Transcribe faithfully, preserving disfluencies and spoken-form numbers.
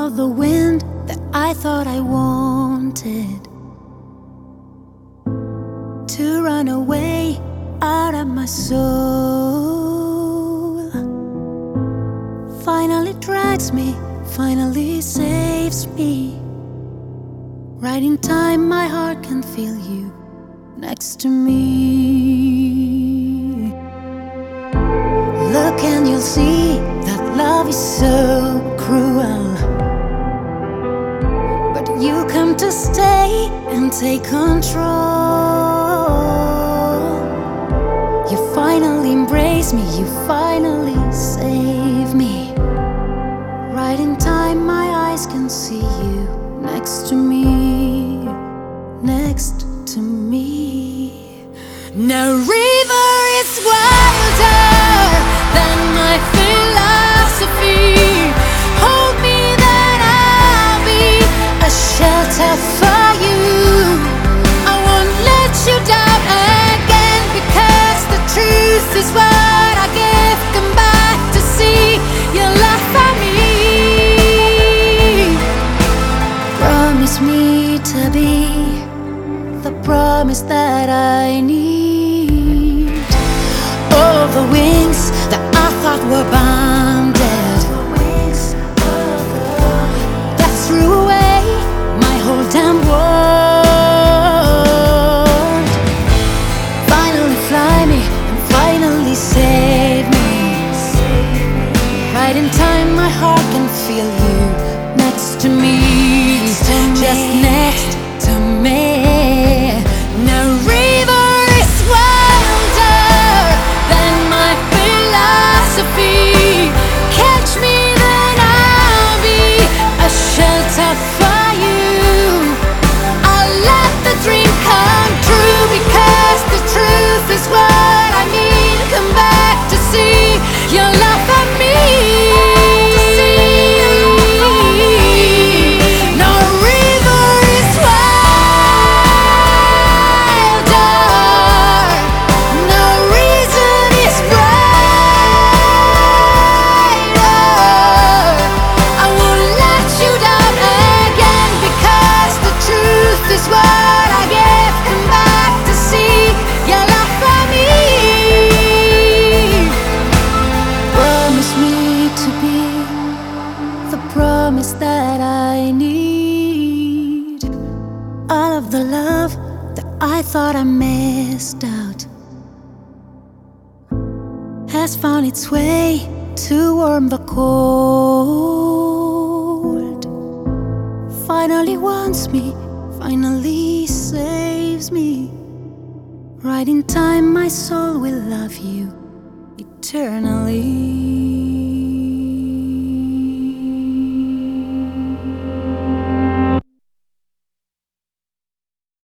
of the wind that I thought I wanted to run away out of my soul. Finally drags me, finally saves me. Right in time, my heart can feel you next to me. Look and you'll see that love is so cruel, but you come to stay and take control. You finally embrace me, you finally save me. Right in time, my eyes can see you next to me, next to me. No river is wilder than my philosophy. Hold me, then I'll be a shelter for you. I won't let you down again, because the truth is what I give. Come back to see your love for me. Promise me to be the promise that I need. All of the wings that I thought were bounded, that threw away my whole damn world. Finally fly me and finally save me. Right in time, my heart can feel you next to me, just next to me. No river is wilder than my philosophy. Catch me, then I'll be a shelter for you. I'll let the dream come true, because the truth is what I need. Come back to see your love for me. Promise that I need. All of the love that I thought I missed out has found its way to warm the cold. Finally wants me, finally saves me. Right in time, my soul will love you eternally.